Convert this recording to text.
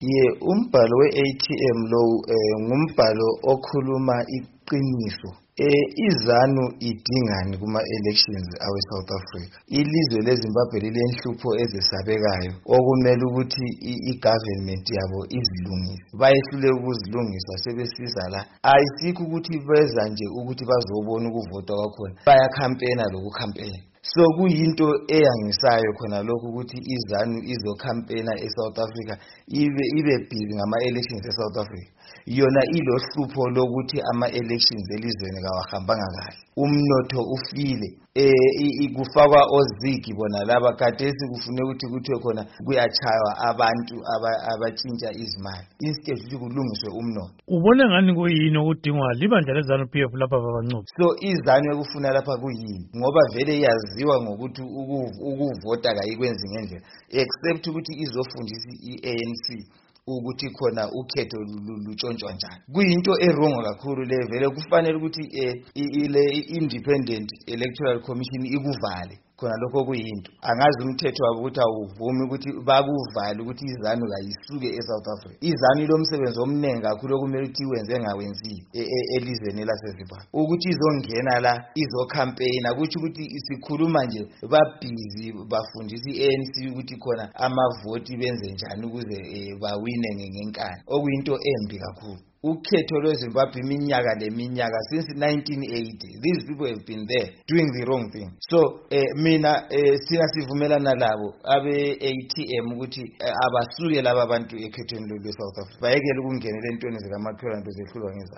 Umbhalo we-ATM lo ngumbhalo okhuluma iqiniso. IZANU idingani kuma-elections awe-South Africa. Ilizwe leZimbabwe lilenhlupho ezesabekayo okumele ukuthi i-government yabo izilungise. Bayehluleka ukuzilungisa sebesiza la. Ayisikho ukuthi beza nje ukuthi bazobona ukuvota kwakhona. Bayakhampena lokukhampena. So kuyinto eyangisayo khona lokho ukuthi iZANU izokhampena eSouth Africa ibe busy ngama-elections eSouth Africa. Yona ilohlupho lokuthi ama-elections elizweni kawahambanga kahle. Umnotho ufile. Kufakwa ozigi bona laba kadesi kufuneka ukuthi kuthiwe khona kuyachaywa abantu abatshintsha izimali. Instead ukuthi kulungiswe umnotho. Ubone ngani kuyini okudingwa libandla leZANU PF lapha babancuphi? So iZANU ekufuna lapha kuyini? Ngoba vele yaziwa ngokuthi ukuvota kayikwenzi ngendlela. Except ukuthi izofundisa i-ANC ukuthi khona ukhetho lutshontshwa njani. Kuyinto erongo kakhulu le vele kufanele ukuthi ile Independent Electoral Commission ikuvale. Khona lokho kuyinto angazi umthetho wabo ukuthi awuvumi ukuthi bakuvale ukuthi iZANU kayisuke eSouth Africa. iZANU lomsebenzi omnengi kakhulu okumele ukuthi iwenze ngawenzi elizweni laseZimbabwe ukuthi izongena la izocampaign ukuthi isikhuluma nje babhizi bafundisa iANC ukuthi khona amavoti benze njani ukuze bawine ngenkani okuyinto embi kakhulu. Ukhetho lweZimbabwe iminyaka leminyaka since 1980. These people have been there doing the wrong thing. So mina sivumelana labo abe-ATM ukuthi abasuke laba bantu ekhethweni lwe-South Africa. Bayekele ukungenela entweni zikamakhelwane zehlulwa ngezandla.